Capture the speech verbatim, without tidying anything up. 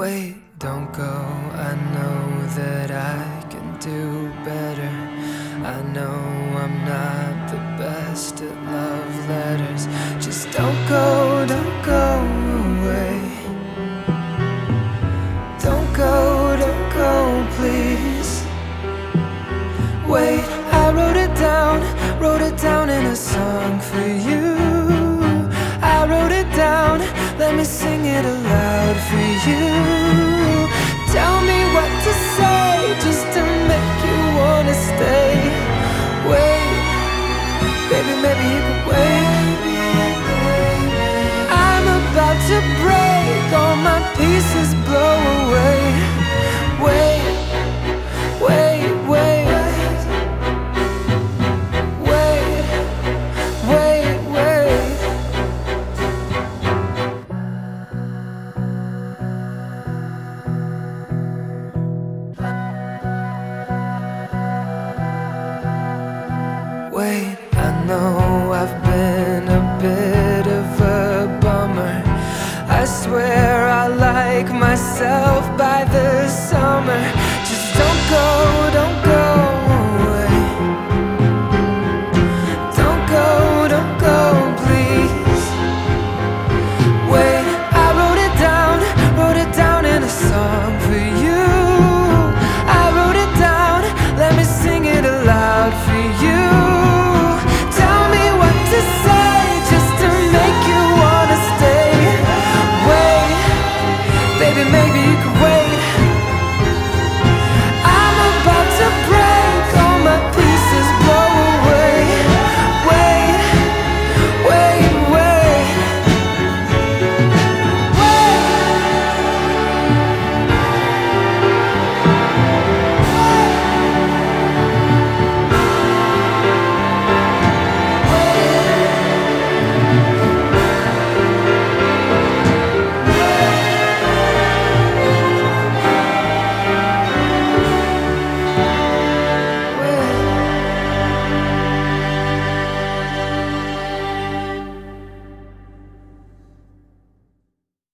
Wait, don't go, I know that I can do better. I know I'm not the best at love letters. Just don't go, don't go away. Don't go, don't go, please. Wait, I wrote it down, wrote it down in a song for you. I wrote it down, let me sing it aloud for you. Tell me what to say, just to make you wanna stay. Wait, baby, maybe you could wait. I'm about to break, all my pieces blow away. Wait, wait, wait. Wait, wait, wait. Wait, I know I've been a bit of a bummer. I swear I like myself